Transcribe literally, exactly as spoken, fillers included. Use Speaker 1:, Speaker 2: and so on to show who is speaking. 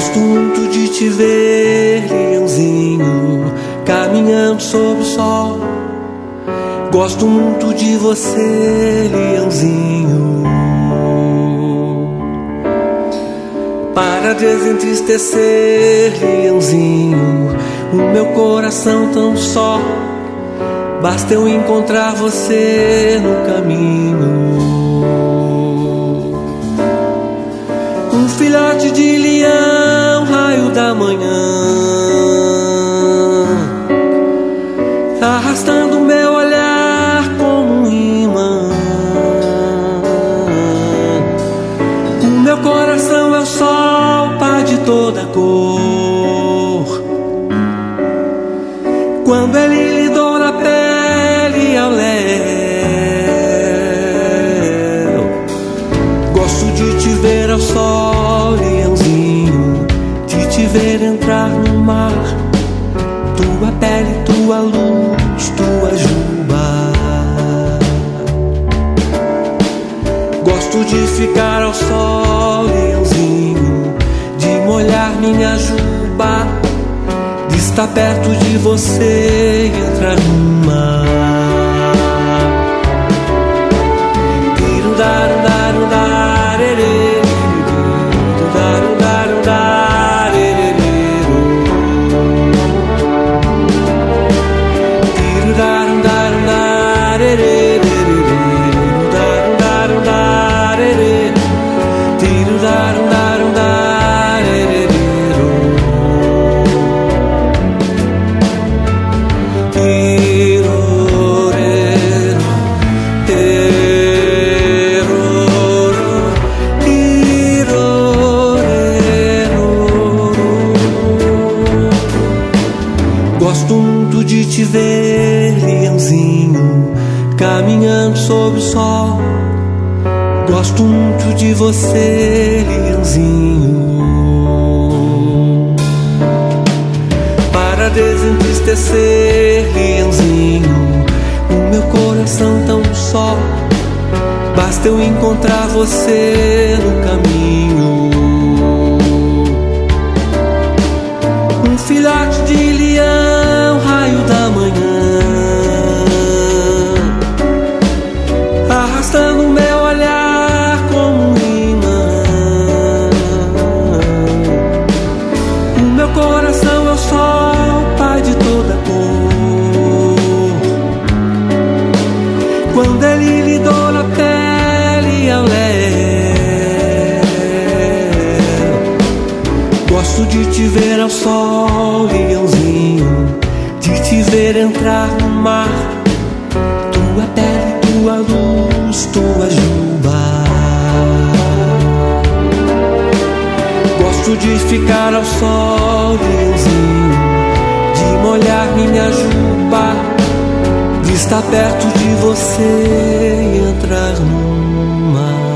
Speaker 1: Gosto muito de te ver, leãozinho, caminhando sob o sol. Gosto muito de você, leãozinho. Para desentristecer, leãozinho, o meu coração tão só. Basta eu encontrar você no caminho. Um filhote de leão, raio da manhã, arrastando meu olhar como um imã. O meu coração é o sol, pai de toda cor. Quando ele lhe dou na pele ao léu, gosto de te ver ao sol, leãozinho, de te ver entrar no mar. Tua pele, tua luz, tua juba. Gosto de ficar ao sol, leãozinho, de molhar minha juba, de estar perto de você e entrar no mar. Tiro, daru, daru, darerê, daru, daru, darerê. Tiro, daru, daru, darerê, daru, daru, darerê. Tiro, daru, daru, darerê. Gosto muito de te ver, leãozinho, caminhando sob o sol. Gosto muito de você, leãozinho. Para desentristecer, leãozinho, o meu coração tão só. Basta eu encontrar você no caminho. Um filhote de leão, raio da manhã, arrastando meu olhar como um imã. O meu coração é o sol, pai de toda cor. Quando ele lhe dou na pele ao léu, gosto de te ver ao sol, leãozinho, de te ver entrar no mar. Tua pele, tua luz, tua juba. Gosto de ficar ao sol, leãozinho, de molhar minha juba, de estar perto de você e entrar no mar.